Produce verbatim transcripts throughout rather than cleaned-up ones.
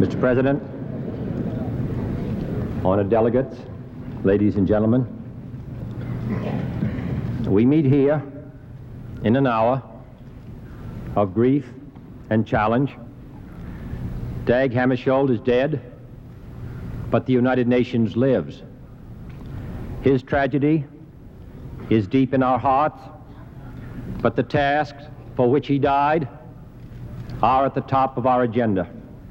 Mister President, honored delegates, ladies and gentlemen, we meet here in an hour of grief and challenge. Dag Hammarskjöld is dead, but the United Nations lives. His tragedy is deep in our hearts, but the tasks for which he died are at the top of our agenda.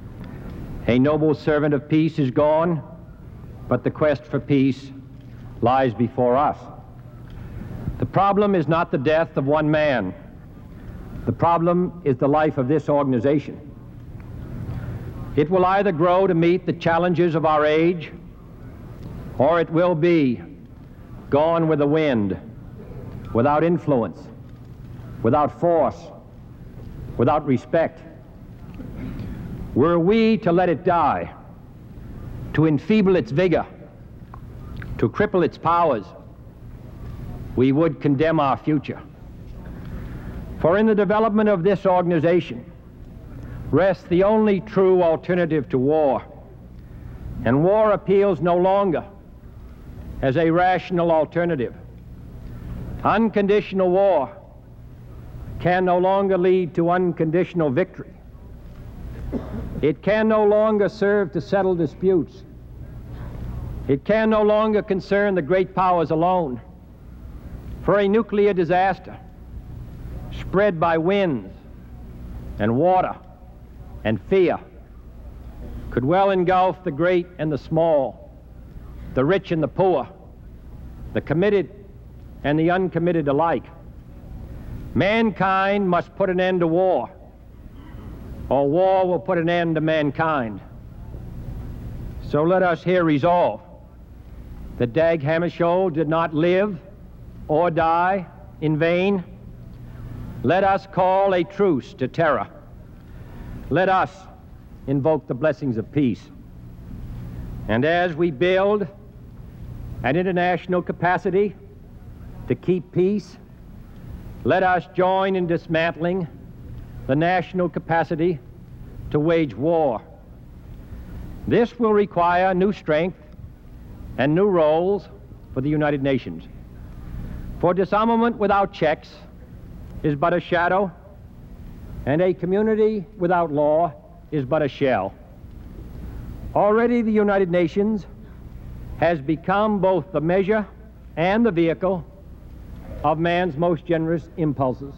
A noble servant of peace is gone, but the quest for peace lies before us. The problem is not the death of one man. The problem is the life of this organization. It will either grow to meet the challenges of our age, or it will be gone with the wind, without influence, without force, without respect. Were we to let it die, to enfeeble its vigor, to cripple its powers, we would condemn our future. For in the development of this organization rests the only true alternative to war, and war appeals no longer as a rational alternative. Unconditional war can no longer lead to unconditional victory. It can no longer serve to settle disputes. It can no longer concern the great powers alone. For a nuclear disaster spread by winds and water and fear could well engulf the great and the small, the rich and the poor, the committed and the uncommitted alike. Mankind must put an end to war, or war will put an end to mankind. So let us here resolve that Dag Hammarskjöld did not live or die in vain. Let us call a truce to terror. Let us invoke the blessings of peace. And as we build an international capacity to keep peace, let us join in dismantling the national capacity to wage war. This will require new strength and new roles for the United Nations. For disarmament without checks is but a shadow, and a community without law is but a shell. Already the United Nations has become both the measure and the vehicle of man's most generous impulses.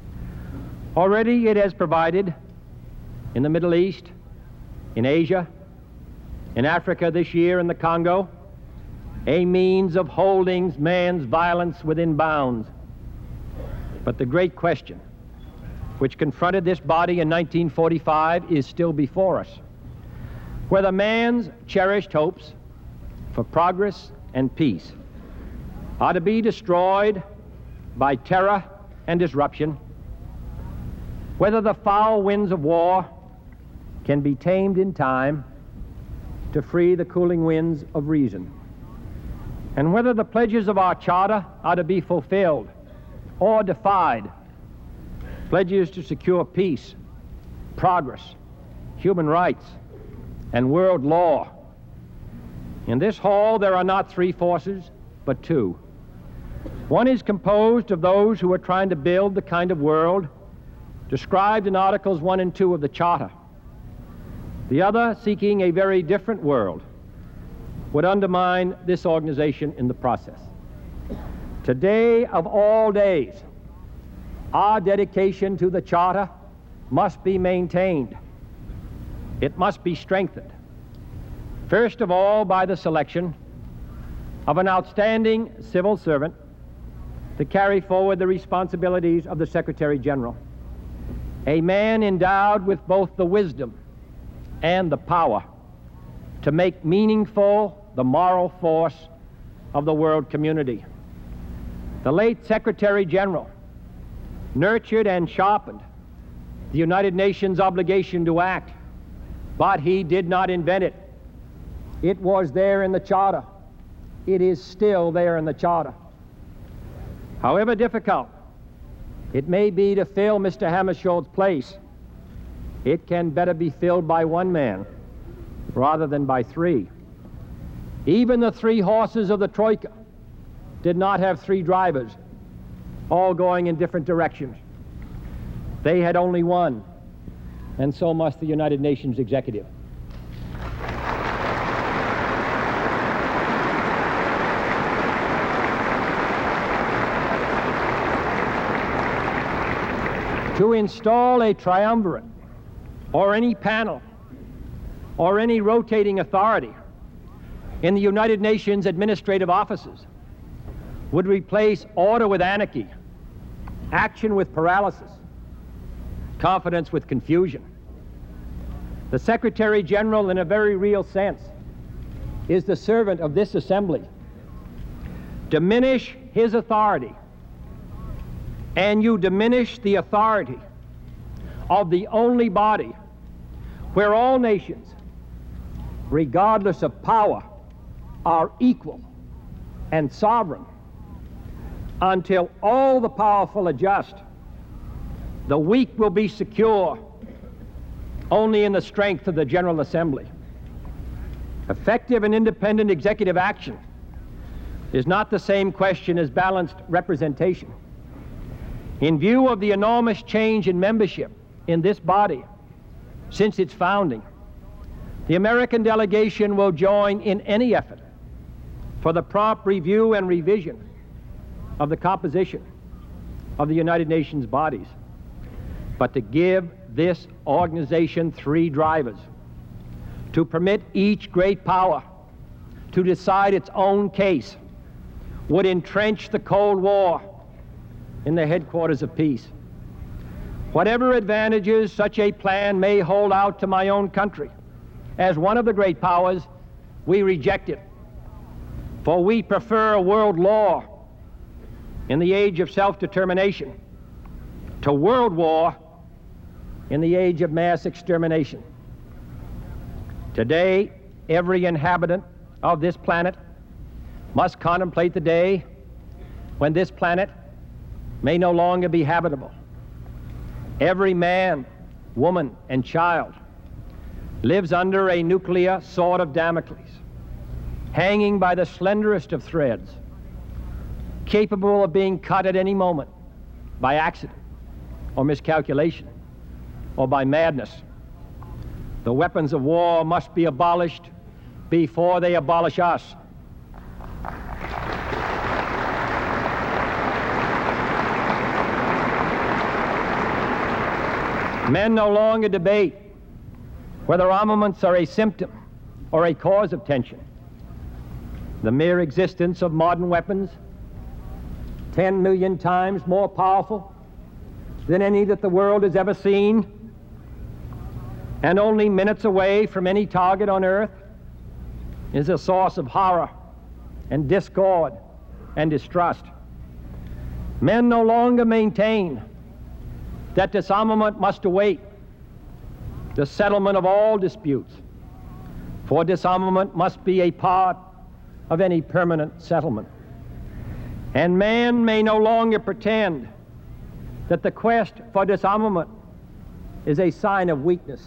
Already it has provided in the Middle East, in Asia, in Africa this year, in the Congo, a means of holding man's violence within bounds. But the great question which confronted this body in nineteen forty-five is still before us. Whether man's cherished hopes for progress and peace are to be destroyed by terror and disruption, whether the foul winds of war can be tamed in time to free the cooling winds of reason, and whether the pledges of our charter are to be fulfilled or defied, pledges to secure peace, progress, human rights, and world law. In this hall there are not three forces, but two. One is composed of those who are trying to build the kind of world described in Articles one and two of the Charter. The other, seeking a very different world, would undermine this organization in the process. Today of all days, our dedication to the Charter must be maintained. It must be strengthened. First of all, by the selection of an outstanding civil servant to carry forward the responsibilities of the Secretary General, a man endowed with both the wisdom and the power to make meaningful the moral force of the world community. The late Secretary General nurtured and sharpened the United Nations obligation to act, but he did not invent it. It was there in the Charter. It is still there in the Charter. However difficult it may be to fill Mister Hammarskjöld's place, it can better be filled by one man rather than by three. Even the three horses of the Troika did not have three drivers, all going in different directions. They had only one, and so must the United Nations executive. To install a triumvirate, or any panel, or any rotating authority in the United Nations administrative offices would replace order with anarchy, action with paralysis, confidence with confusion. The Secretary General, in a very real sense, is the servant of this assembly. Diminish his authority, and you diminish the authority of the only body where all nations, regardless of power, are equal and sovereign. Until all the powerful adjust, the weak will be secure only in the strength of the General Assembly. Effective and independent executive action is not the same question as balanced representation. In view of the enormous change in membership in this body since its founding, the American delegation will join in any effort for the prompt review and revision of the composition of the United Nations bodies, but to give this organization three drivers, to permit each great power to decide its own case, would entrench the Cold War in the headquarters of peace. Whatever advantages such a plan may hold out to my own country, as one of the great powers, we reject it. For we prefer a world law in the age of self-determination to world war in the age of mass extermination. Today, every inhabitant of this planet must contemplate the day when this planet may no longer be habitable. Every man, woman, and child lives under a nuclear sword of Damocles, hanging by the slenderest of threads, capable of being cut at any moment by accident or miscalculation or by madness. The weapons of war must be abolished before they abolish us. Men no longer debate whether armaments are a symptom or a cause of tension. The mere existence of modern weapons, ten million times more powerful than any that the world has ever seen, and only minutes away from any target on Earth, is a source of horror and discord and distrust. Men no longer maintain that disarmament must await the settlement of all disputes, for disarmament must be a part of any permanent settlement. And man may no longer pretend that the quest for disarmament is a sign of weakness,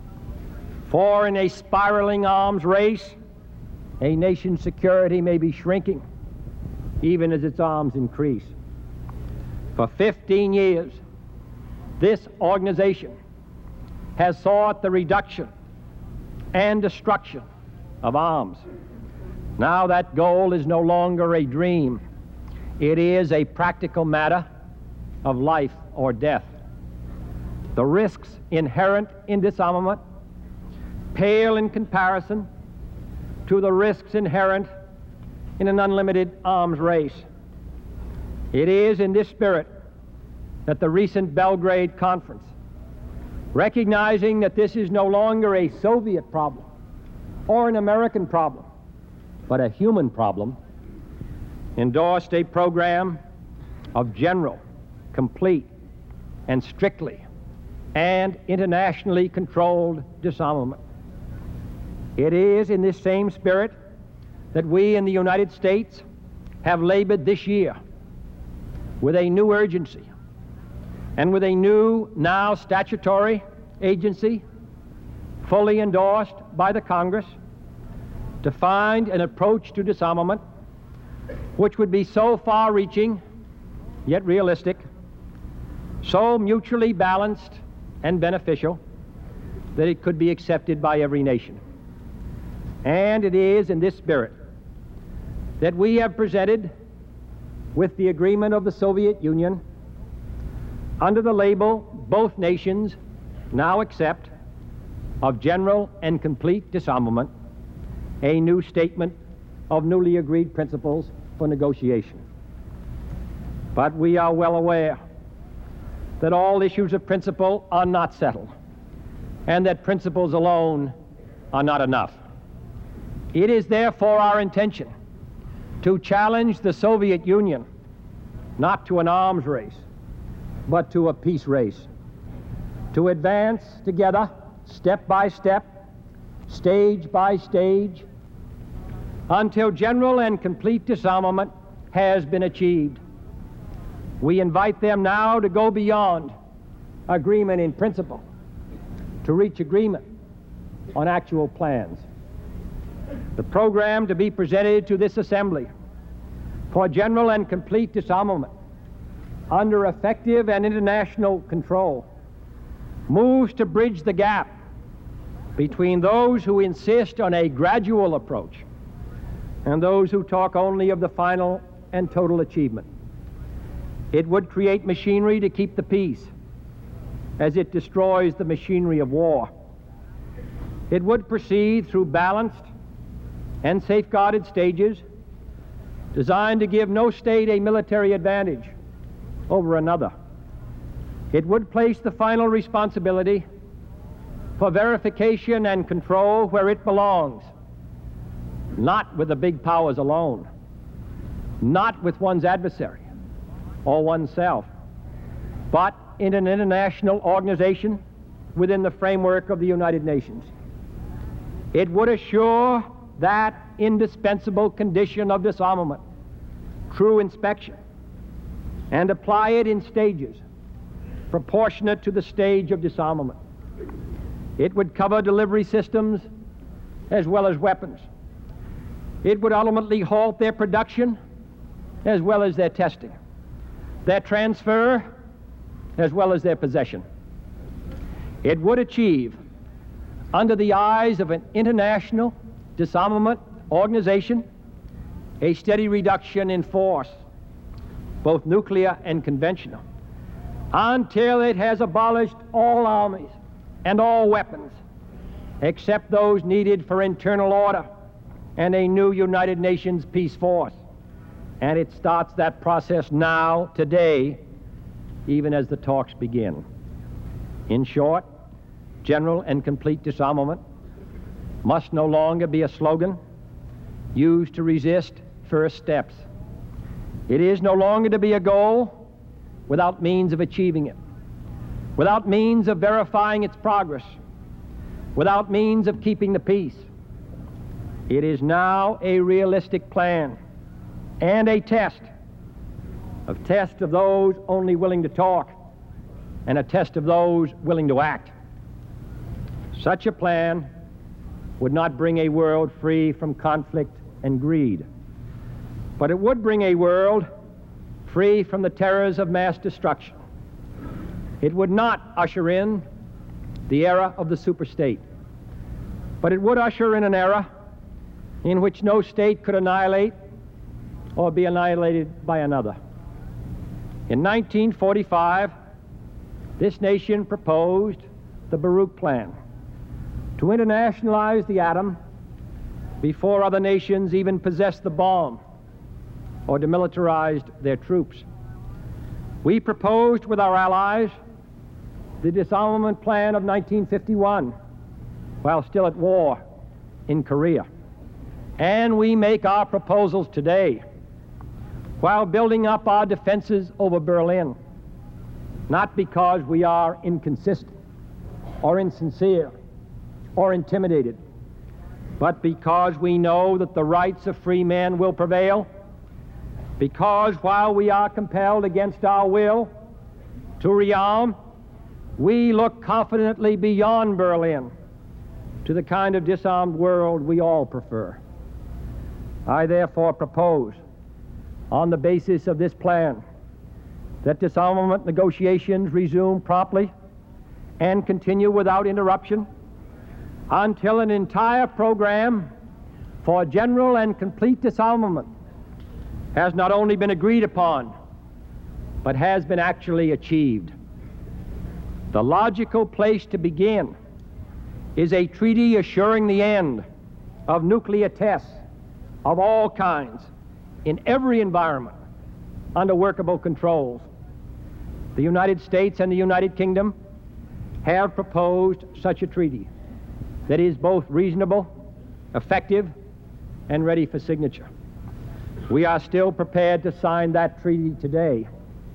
for in a spiraling arms race, a nation's security may be shrinking even as its arms increase. For fifteen years, this organization has sought the reduction and destruction of arms. Now that goal is no longer a dream. It is a practical matter of life or death. The risks inherent in disarmament pale in comparison to the risks inherent in an unlimited arms race. It is in this spirit that the recent Belgrade Conference, recognizing that this is no longer a Soviet problem or an American problem, but a human problem, endorsed a program of general, complete, and strictly and internationally controlled disarmament. It is in this same spirit that we in the United States have labored this year with a new urgency and with a new, now statutory agency fully endorsed by the Congress to find an approach to disarmament which would be so far-reaching, yet realistic, so mutually balanced and beneficial that it could be accepted by every nation. And it is in this spirit that we have presented, with the agreement of the Soviet Union, under the label "Both Nations Now Accept" of general and complete disarmament, a new statement of newly agreed principles for negotiation. But we are well aware that all issues of principle are not settled, and that principles alone are not enough. It is therefore our intention to challenge the Soviet Union not to an arms race, but to a peace race, to advance together, step by step, stage by stage, until general and complete disarmament has been achieved. We invite them now to go beyond agreement in principle, to reach agreement on actual plans. The program to be presented to this Assembly for general and complete disarmament under effective and international control moves to bridge the gap between those who insist on a gradual approach and those who talk only of the final and total achievement. It would create machinery to keep the peace as it destroys the machinery of war. It would proceed through balanced and safeguarded stages designed to give no state a military advantage over another. It would place the final responsibility for verification and control where it belongs, not with the big powers alone, not with one's adversary or oneself, but in an international organization within the framework of the United Nations. It would assure that indispensable condition of disarmament, true inspection, and apply it in stages proportionate to the stage of disarmament. It would cover delivery systems as well as weapons. It would ultimately halt their production as well as their testing, their transfer as well as their possession. It would achieve, under the eyes of an international disarmament organization, a steady reduction in force, both nuclear and conventional, until it has abolished all armies and all weapons except those needed for internal order and a new United Nations peace force. And it starts that process now, today, even as the talks begin. In short, general and complete disarmament must no longer be a slogan used to resist first steps. It is no longer to be a goal without means of achieving it, without means of verifying its progress, without means of keeping the peace. It is now a realistic plan and a test, a test of those only willing to talk and a test of those willing to act. Such a plan would not bring a world free from conflict and greed, but it would bring a world free from the terrors of mass destruction. It would not usher in the era of the superstate, but it would usher in an era in which no state could annihilate or be annihilated by another. In nineteen forty-five, this nation proposed the Baruch Plan to internationalize the atom before other nations even possessed the bomb or demilitarized their troops. We proposed with our allies the disarmament plan of nineteen fifty-one while still at war in Korea. And we make our proposals today while building up our defenses over Berlin, not because we are inconsistent or insincere or intimidated, but because we know that the rights of free men will prevail, because while we are compelled against our will to rearm, we look confidently beyond Berlin to the kind of disarmed world we all prefer. I therefore propose, on the basis of this plan, that disarmament negotiations resume promptly and continue without interruption until an entire program for general and complete disarmament has not only been agreed upon, but has been actually achieved. The logical place to begin is a treaty assuring the end of nuclear tests of all kinds in every environment under workable controls. The United States and the United Kingdom have proposed such a treaty that is both reasonable, effective, and ready for signature. We are still prepared to sign that treaty today.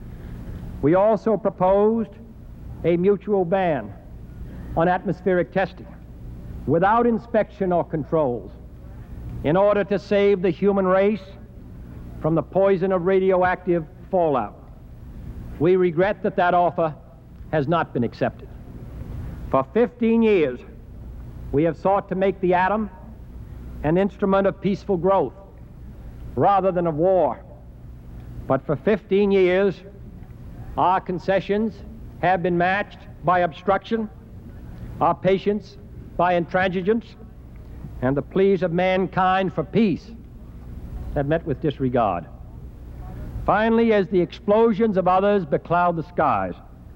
We also proposed a mutual ban on atmospheric testing without inspection or controls in order to save the human race from the poison of radioactive fallout. We regret that that offer has not been accepted. For fifteen years, we have sought to make the atom an instrument of peaceful growth rather than of war. But for fifteen years, our concessions have been matched by obstruction, our patience by intransigence, and the pleas of mankind for peace have met with disregard. Finally, as the explosions of others becloud the skies,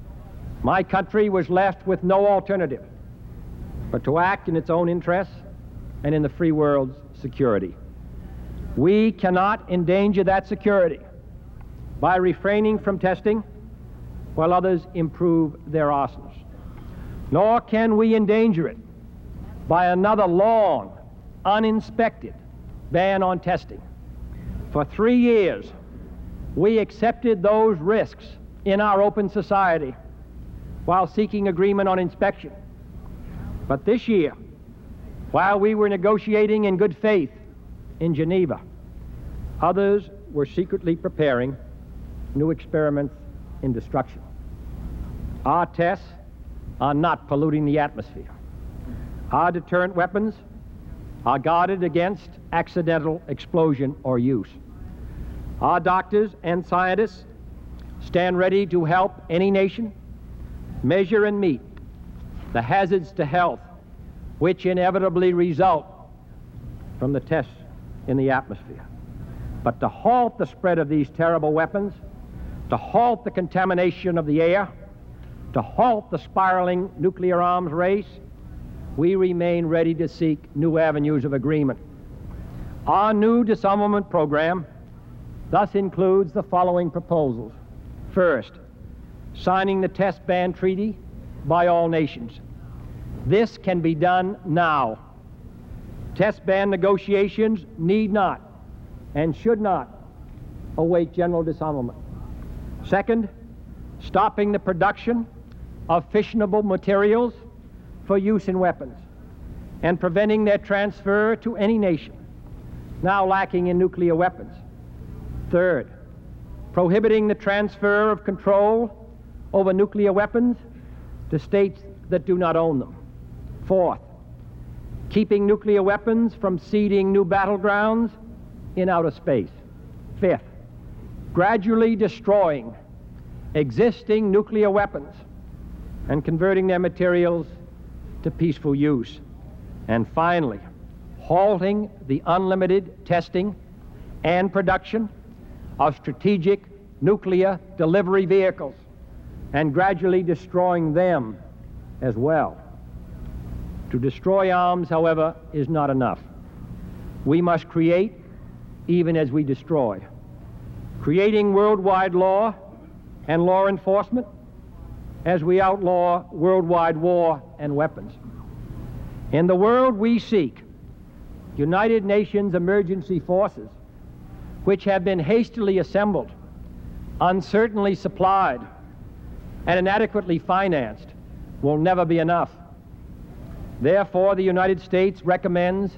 my country was left with no alternative but to act in its own interests and in the free world's security. We cannot endanger that security by refraining from testing while others improve their arsenals. Nor can we endanger it by another long, uninspected ban on testing. For three years, we accepted those risks in our open society while seeking agreement on inspection. But this year, while we were negotiating in good faith in Geneva, others were secretly preparing new experiments in destruction. Our tests are not polluting the atmosphere. Our deterrent weapons are guarded against accidental explosion or use. Our doctors and scientists stand ready to help any nation measure and meet the hazards to health which inevitably result from the tests in the atmosphere. But to halt the spread of these terrible weapons, to halt the contamination of the air, to halt the spiraling nuclear arms race, we remain ready to seek new avenues of agreement. Our new disarmament program thus includes the following proposals. First, signing the test ban treaty by all nations. This can be done now. Test ban negotiations need not and should not await general disarmament. Second, stopping the production of fissionable materials for use in weapons and preventing their transfer to any nation now lacking in nuclear weapons. Third, prohibiting the transfer of control over nuclear weapons to states that do not own them. Fourth, keeping nuclear weapons from seeding new battlegrounds in outer space. Fifth, gradually destroying existing nuclear weapons and converting their materials to peaceful use. And finally, halting the unlimited testing and production of strategic nuclear delivery vehicles and gradually destroying them as well. To destroy arms, however, is not enough. We must create even as we destroy. Creating worldwide law and law enforcement as we outlaw worldwide war and weapons. In the world we seek, United Nations emergency forces, which have been hastily assembled, uncertainly supplied, and inadequately financed, will never be enough. Therefore, the United States recommends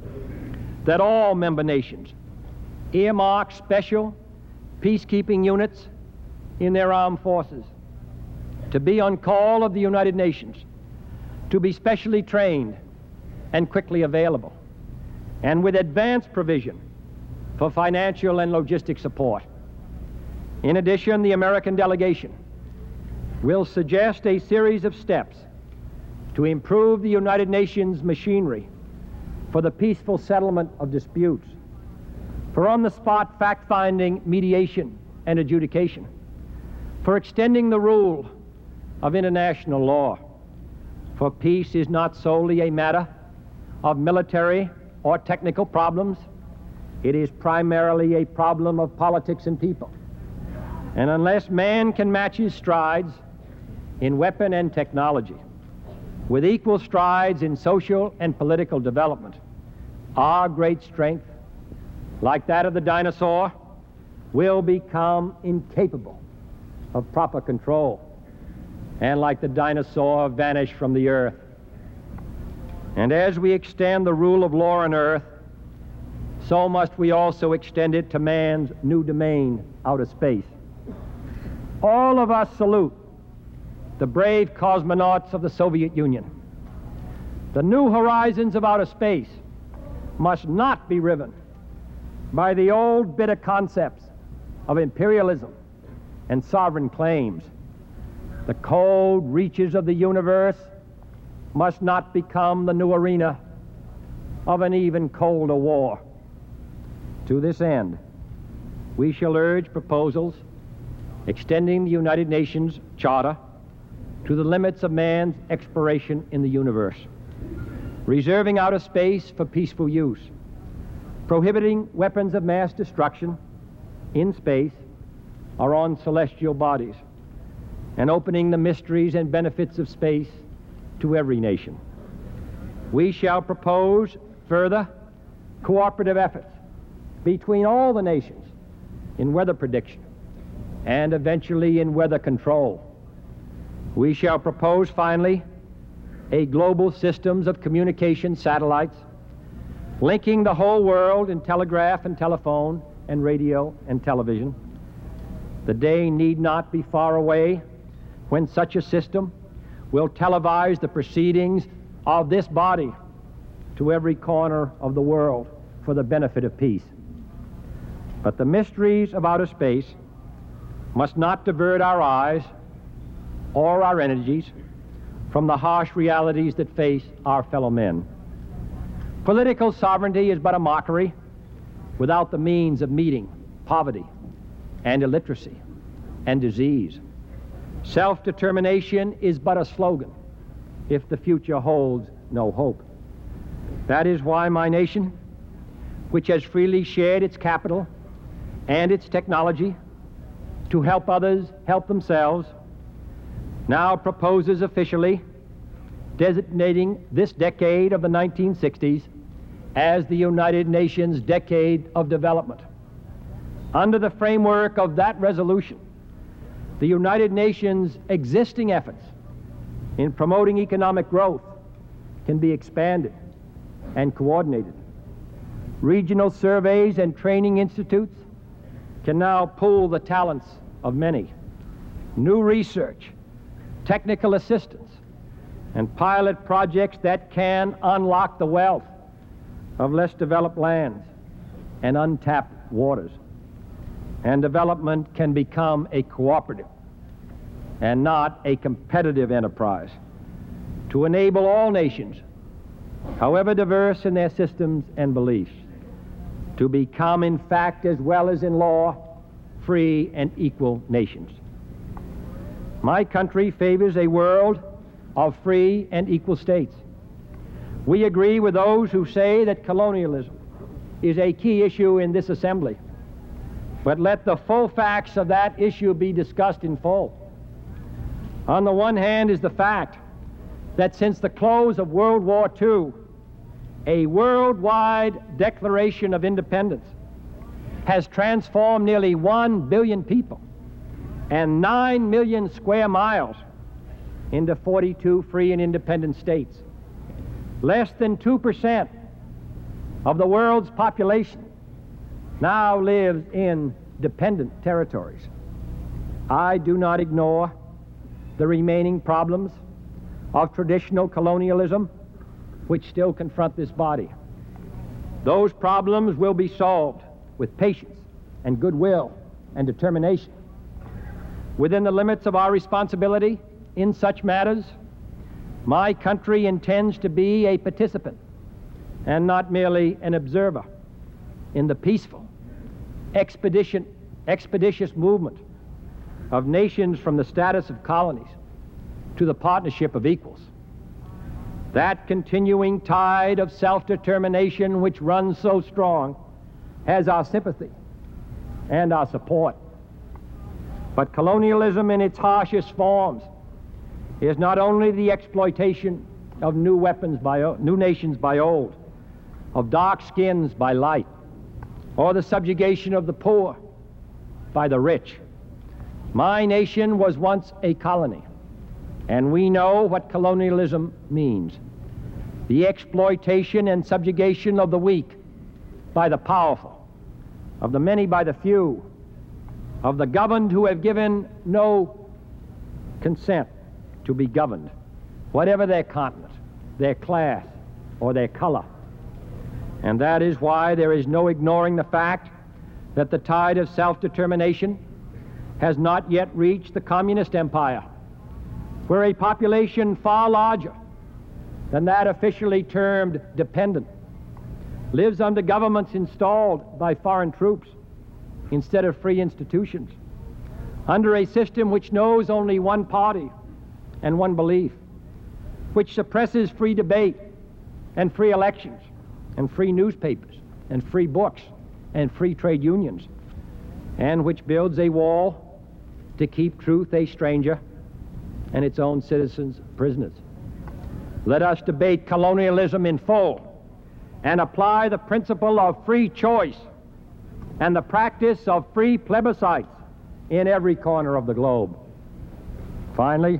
that all member nations earmark special peacekeeping units in their armed forces to be on call of the United Nations, to be specially trained and quickly available, and with advanced provision for financial and logistic support. In addition, the American delegation will suggest a series of steps to improve the United Nations machinery for the peaceful settlement of disputes, for on-the-spot fact-finding, mediation, and adjudication, for extending the rule of international law. For peace is not solely a matter of military or technical problems. It is primarily a problem of politics and people. And unless man can match his strides in weapon and technology with equal strides in social and political development, our great strength, like that of the dinosaur, will become incapable of proper control, and like the dinosaur, vanish from the earth. And as we extend the rule of law on earth, so must we also extend it to man's new domain, outer space. All of us salute the brave cosmonauts of the Soviet Union. The new horizons of outer space must not be riven by the old bitter concepts of imperialism and sovereign claims. The cold reaches of the universe must not become the new arena of an even colder war. To this end, we shall urge proposals extending the United Nations Charter to the limits of man's exploration in the universe, reserving outer space for peaceful use, prohibiting weapons of mass destruction in space or on celestial bodies, and opening the mysteries and benefits of space to every nation. We shall propose further cooperative efforts between all the nations in weather prediction and eventually in weather control. We shall propose, finally, a global systems of communication satellites linking the whole world in telegraph and telephone and radio and television. The day need not be far away when such a system will televise the proceedings of this body to every corner of the world for the benefit of peace. But the mysteries of outer space must not divert our eyes or our energies from the harsh realities that face our fellow men. Political sovereignty is but a mockery without the means of meeting poverty and illiteracy and disease. Self-determination is but a slogan if the future holds no hope. That is why my nation, which has freely shared its capital and its technology to help others help themselves, now proposes officially designating this decade of the nineteen sixties as the United Nations Decade of Development. Under the framework of that resolution, the United Nations' existing efforts in promoting economic growth can be expanded and coordinated. Regional surveys and training institutes can now pool the talents of many. New research, technical assistance, and pilot projects that can unlock the wealth of less developed lands and untapped waters. And development can become a cooperative and not a competitive enterprise to enable all nations, however diverse in their systems and beliefs, to become in fact as well as in law free and equal nations. My country favors a world of free and equal states. We agree with those who say that colonialism is a key issue in this assembly, but let the full facts of that issue be discussed in full. On the one hand is the fact that since the close of World War Two, a worldwide Declaration of Independence has transformed nearly one billion people and nine million square miles into forty-two free and independent states. Less than two percent of the world's population now lives in dependent territories. I do not ignore the remaining problems of traditional colonialism which still confront this body. Those problems will be solved with patience and goodwill and determination. Within the limits of our responsibility in such matters, my country intends to be a participant and not merely an observer in the peaceful, expedition, expeditious movement of nations from the status of colonies to the partnership of equals. That continuing tide of self-determination which runs so strong has our sympathy and our support. But colonialism in its harshest forms is not only the exploitation of new weapons by o- new nations by old, of dark skins by light, or the subjugation of the poor by the rich. My nation was once a colony, and we know what colonialism means. The exploitation and subjugation of the weak by the powerful, of the many by the few, of the governed who have given no consent to be governed, whatever their continent, their class, or their color. And that is why there is no ignoring the fact that the tide of self-determination has not yet reached the communist empire, where a population far larger than that officially termed dependent lives under governments installed by foreign troops instead of free institutions, under a system which knows only one party and one belief, which suppresses free debate and free elections and free newspapers and free books and free trade unions, and which builds a wall to keep truth a stranger and its own citizens prisoners. Let us debate colonialism in full and apply the principle of free choice and the practice of free plebiscites in every corner of the globe. Finally,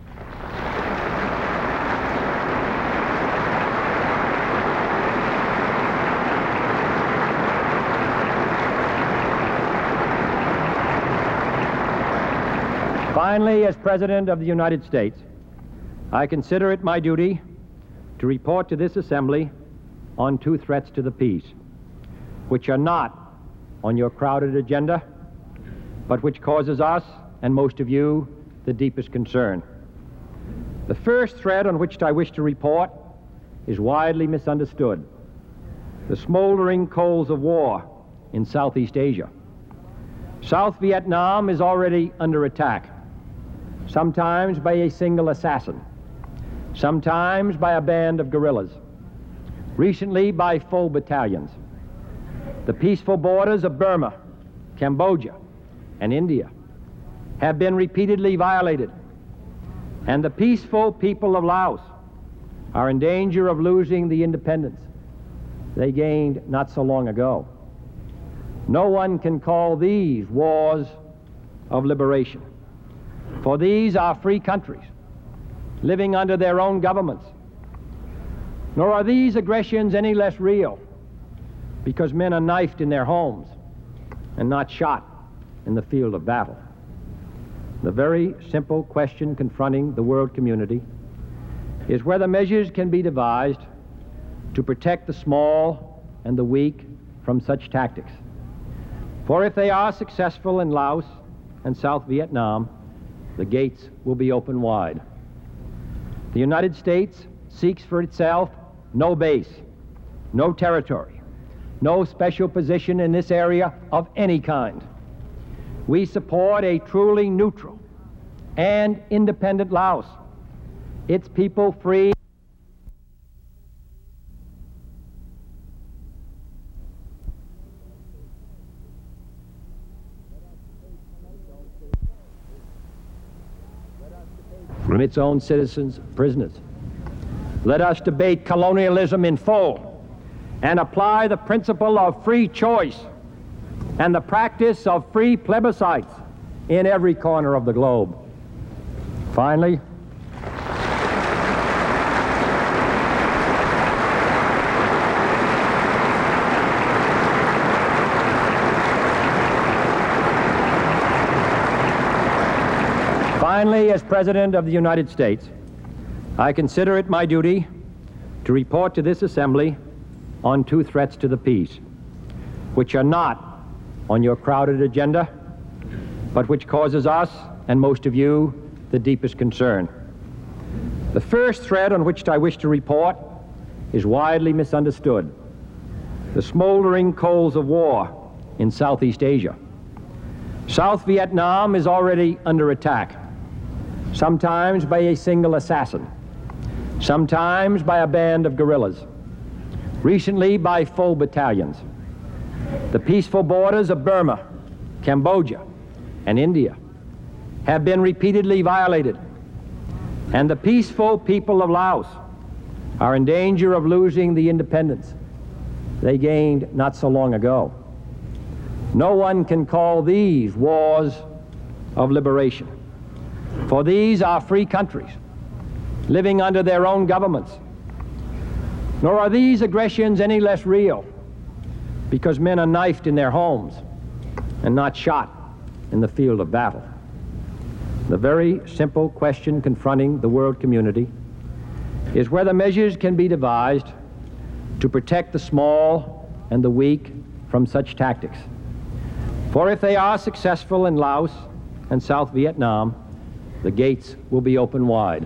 Finally, as President of the United States, I consider it my duty to report to this Assembly on two threats to the peace, which are not on your crowded agenda, but which causes us, and most of you, the deepest concern. The first threat on which I wish to report is widely misunderstood: the smoldering coals of war in Southeast Asia. South Vietnam is already under attack, sometimes by a single assassin, sometimes by a band of guerrillas, recently by full battalions. The peaceful borders of Burma, Cambodia, and India have been repeatedly violated, and the peaceful people of Laos are in danger of losing the independence they gained not so long ago. No one can call these wars of liberation, for these are free countries living under their own governments. Nor are these aggressions any less real because men are knifed in their homes and not shot in the field of battle. The very simple question confronting the world community is whether measures can be devised to protect the small and the weak from such tactics. For if they are successful in Laos and South Vietnam, the gates will be open wide. The United States seeks for itself no base, no territory, no special position in this area of any kind. We support a truly neutral and independent Laos, its people free from its own citizens prisoners. Let us debate colonialism in full and apply the principle of free choice and the practice of free plebiscites in every corner of the globe. Finally, Finally, as President of the United States, I consider it my duty to report to this assembly on two threats to the peace, which are not on your crowded agenda, but which causes us, and most of you, the deepest concern. The first threat on which I wish to report is widely misunderstood: the smoldering coals of war in Southeast Asia. South Vietnam is already under attack, sometimes by a single assassin, sometimes by a band of guerrillas, recently by full battalions. The peaceful borders of Burma, Cambodia, and India have been repeatedly violated, and the peaceful people of Laos are in danger of losing the independence they gained not so long ago. No one can call these wars of liberation, for these are free countries living under their own governments. Nor are these aggressions any less real because men are knifed in their homes and not shot in the field of battle. The very simple question confronting the world community is whether measures can be devised to protect the small and the weak from such tactics. For if they are successful in Laos and South Vietnam, the gates will be open wide.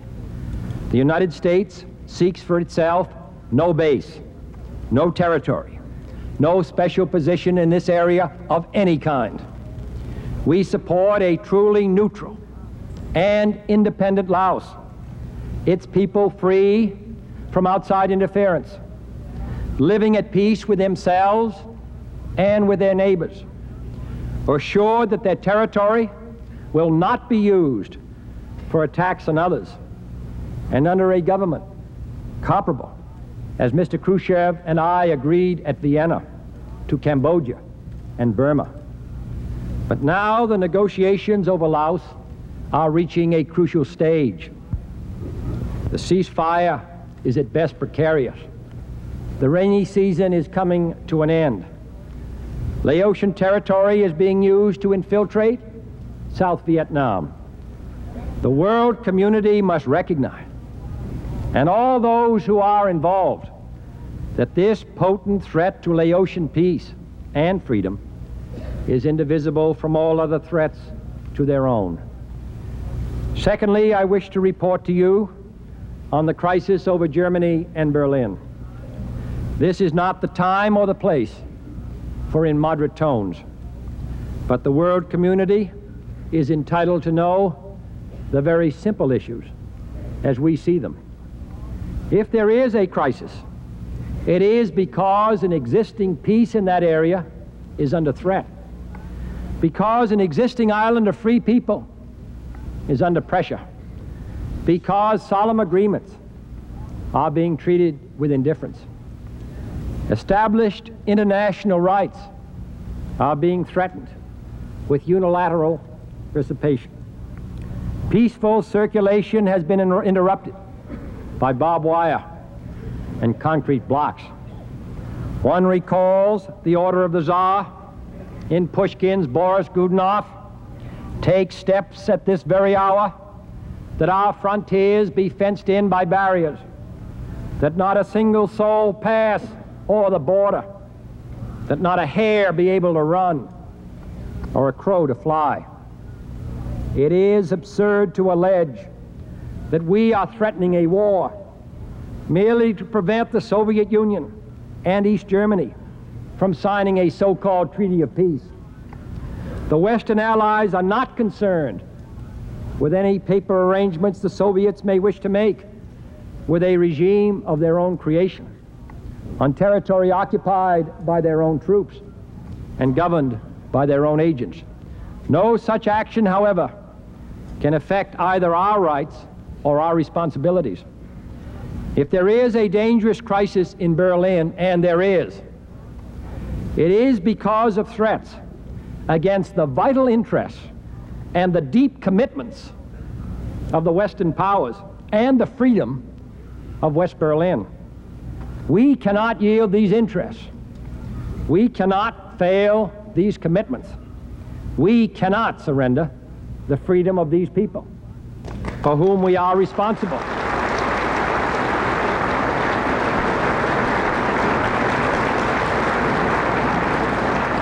The United States seeks for itself no base, no territory, no special position in this area of any kind. We support a truly neutral and independent Laos, its people free from outside interference, living at peace with themselves and with their neighbors, assured that their territory will not be used for attacks on others, and under a government comparable, as Mister Khrushchev and I agreed at Vienna, to Cambodia and Burma. But now the negotiations over Laos are reaching a crucial stage. The ceasefire is at best precarious. The rainy season is coming to an end. Laotian territory is being used to infiltrate South Vietnam. The world community must recognize, and all those who are involved, that this potent threat to Laotian peace and freedom is indivisible from all other threats to their own. Secondly, I wish to report to you on the crisis over Germany and Berlin. This is not the time or the place for in moderate tones, but the world community is entitled to know the very simple issues as we see them. If there is a crisis, it is because an existing peace in that area is under threat, because an existing island of free people is under pressure, because solemn agreements are being treated with indifference. Established international rights are being threatened with unilateral usurpation. Peaceful circulation has been inter interrupted by barbed wire and concrete blocks. One recalls the order of the Tsar in Pushkin's Boris Godunov: take steps at this very hour that our frontiers be fenced in by barriers, that not a single soul pass o'er the border, that not a hare be able to run or a crow to fly. It is absurd to allege that we are threatening a war merely to prevent the Soviet Union and East Germany from signing a so-called treaty of peace. The Western allies are not concerned with any paper arrangements the Soviets may wish to make with a regime of their own creation, on territory occupied by their own troops and governed by their own agents. No such action, however, can affect either our rights or our responsibilities. If there is a dangerous crisis in Berlin, and there is, it is because of threats against the vital interests and the deep commitments of the Western powers and the freedom of West Berlin. We cannot yield these interests. We cannot fail these commitments. We cannot surrender the freedom of these people for whom we are responsible.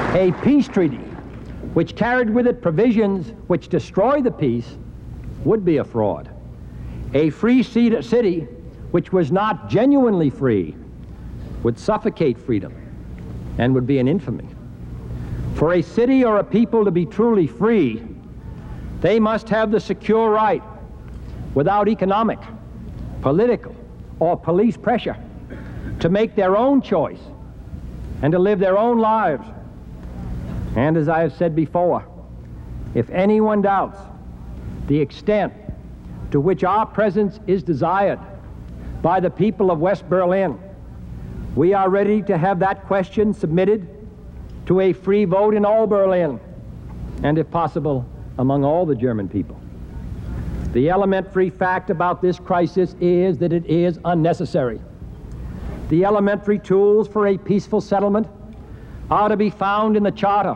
A peace treaty which carried with it provisions which destroy the peace would be a fraud. A free city which was not genuinely free would suffocate freedom and would be an infamy. For a city or a people to be truly free, they must have the secure right, without economic, political, or police pressure, to make their own choice and to live their own lives. And as I have said before, if anyone doubts the extent to which our presence is desired by the people of West Berlin, we are ready to have that question submitted to a free vote in all Berlin, and if possible, among all the German people. The elementary fact about this crisis is that it is unnecessary. The elementary tools for a peaceful settlement are to be found in the Charter.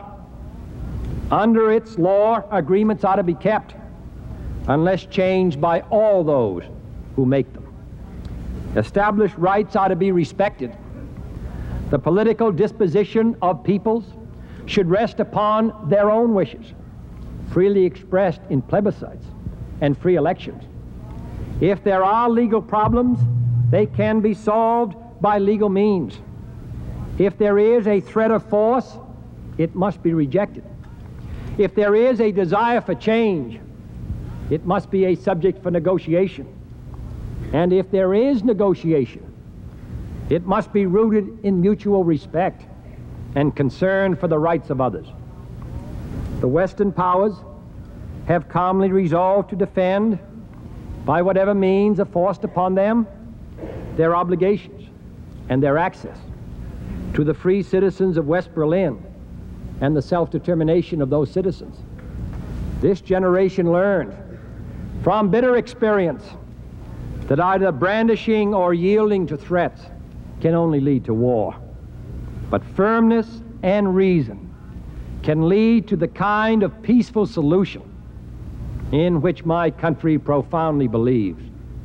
Under its law, agreements are to be kept unless changed by all those who make them. Established rights are to be respected. The political disposition of peoples should rest upon their own wishes, freely expressed in plebiscites and free elections. If there are legal problems, they can be solved by legal means. If there is a threat of force, it must be rejected. If there is a desire for change, it must be a subject for negotiation. And if there is negotiation, it must be rooted in mutual respect and concern for the rights of others. The Western powers have calmly resolved to defend, by whatever means are forced upon them, their obligations and their access to the free citizens of West Berlin and the self-determination of those citizens. This generation learned from bitter experience that either brandishing or yielding to threats can only lead to war. But firmness and reason can lead to the kind of peaceful solution in which my country profoundly believes.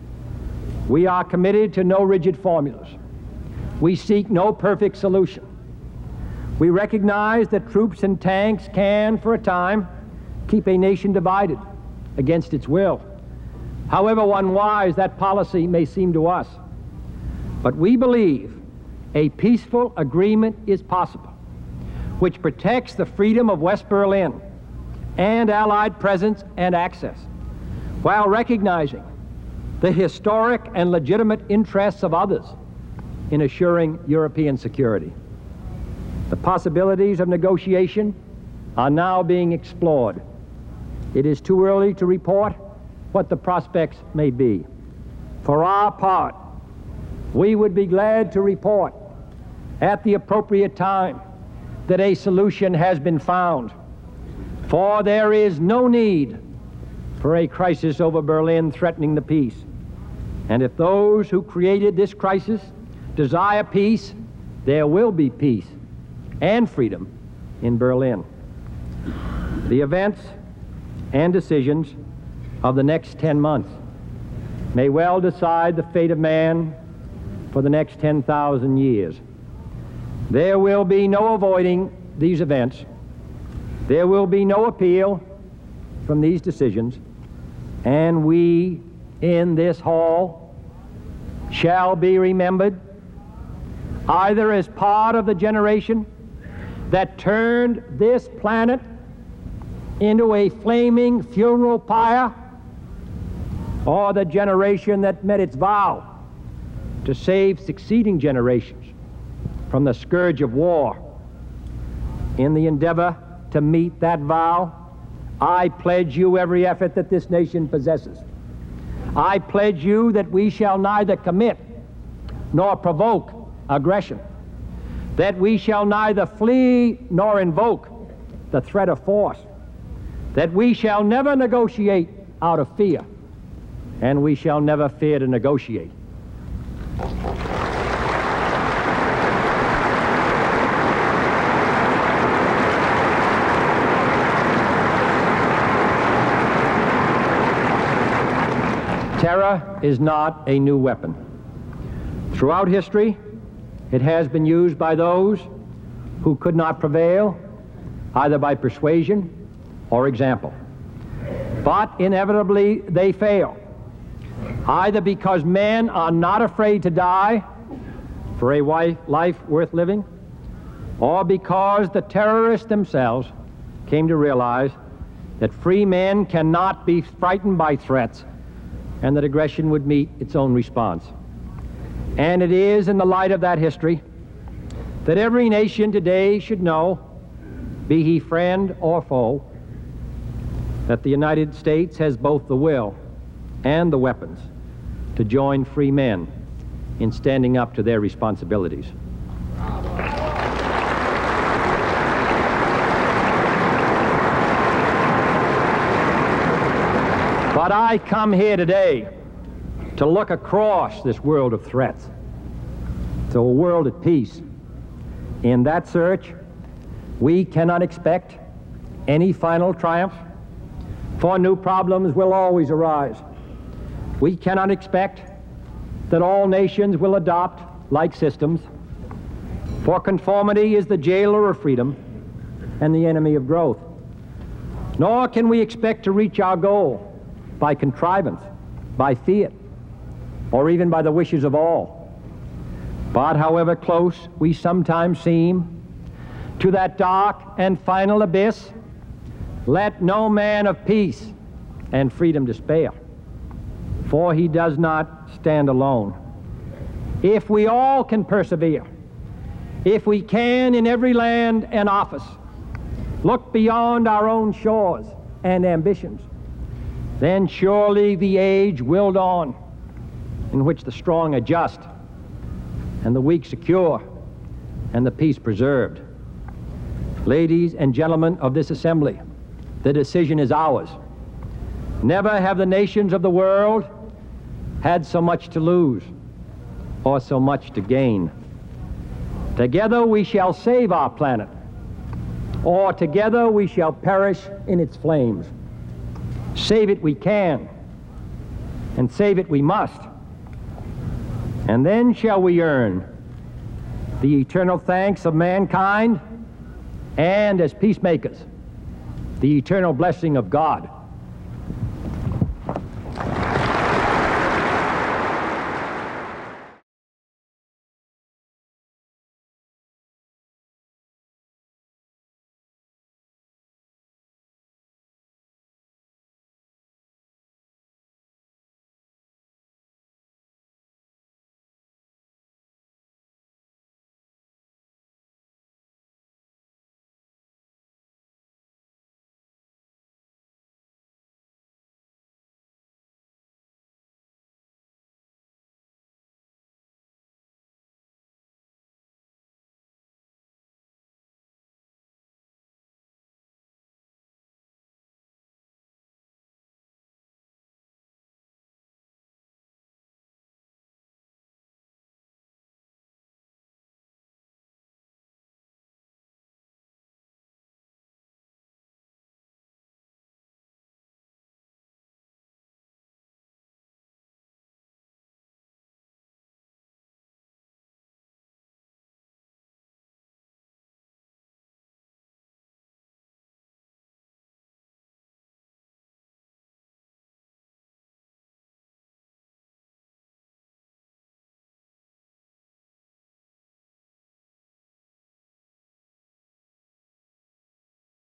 We are committed to no rigid formulas. We seek no perfect solution. We recognize that troops and tanks can, for a time, keep a nation divided against its will, however unwise that policy may seem to us. But we believe a peaceful agreement is possible, which protects the freedom of West Berlin and Allied presence and access, while recognizing the historic and legitimate interests of others in assuring European security. The possibilities of negotiation are now being explored. It is too early to report what the prospects may be. For our part, we would be glad to report at the appropriate time that a solution has been found, for there is no need for a crisis over Berlin threatening the peace. And if those who created this crisis desire peace, there will be peace and freedom in Berlin. The events and decisions of the next ten months may well decide the fate of man for the next ten thousand years. There will be no avoiding these events. There will be no appeal from these decisions, and we in this hall shall be remembered either as part of the generation that turned this planet into a flaming funeral pyre, or the generation that met its vow to save succeeding generations from the scourge of war. In the endeavor to meet that vow, I pledge you every effort that this nation possesses. I pledge you that we shall neither commit nor provoke aggression, that we shall neither flee nor invoke the threat of force, that we shall never negotiate out of fear, and we shall never fear to negotiate. Terror is not a new weapon. Throughout history, it has been used by those who could not prevail either by persuasion or example. But inevitably they fail, either because men are not afraid to die for a life worth living, or because the terrorists themselves came to realize that free men cannot be frightened by threats and that aggression would meet its own response. And it is in the light of that history that every nation today should know, be he friend or foe, that the United States has both the will and the weapons to join free men in standing up to their responsibilities. But I come here today to look across this world of threats to a world at peace. In that search, we cannot expect any final triumph, for new problems will always arise. We cannot expect that all nations will adopt like systems, for conformity is the jailer of freedom and the enemy of growth. Nor can we expect to reach our goal by contrivance, by fiat, or even by the wishes of all. But however close we sometimes seem to that dark and final abyss, let no man of peace and freedom despair, for he does not stand alone. If we all can persevere, if we can in every land and office look beyond our own shores and ambitions, then surely the age will dawn in which the strong are just and the weak secure and the peace preserved. Ladies and gentlemen of this assembly, the decision is ours. Never have the nations of the world had so much to lose or so much to gain. Together we shall save our planet, or together we shall perish in its flames. Save it we can, and save it we must. And then shall we earn the eternal thanks of mankind, and as peacemakers, the eternal blessing of God.